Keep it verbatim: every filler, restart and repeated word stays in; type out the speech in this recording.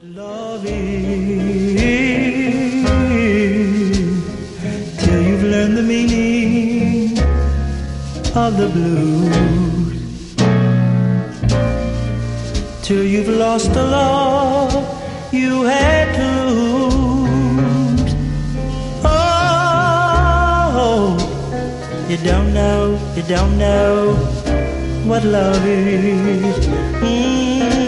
Love is till you've learned the meaning of the blues, till you've lost the love you had to lose. Oh, you don't know, you don't know what love is. Mm.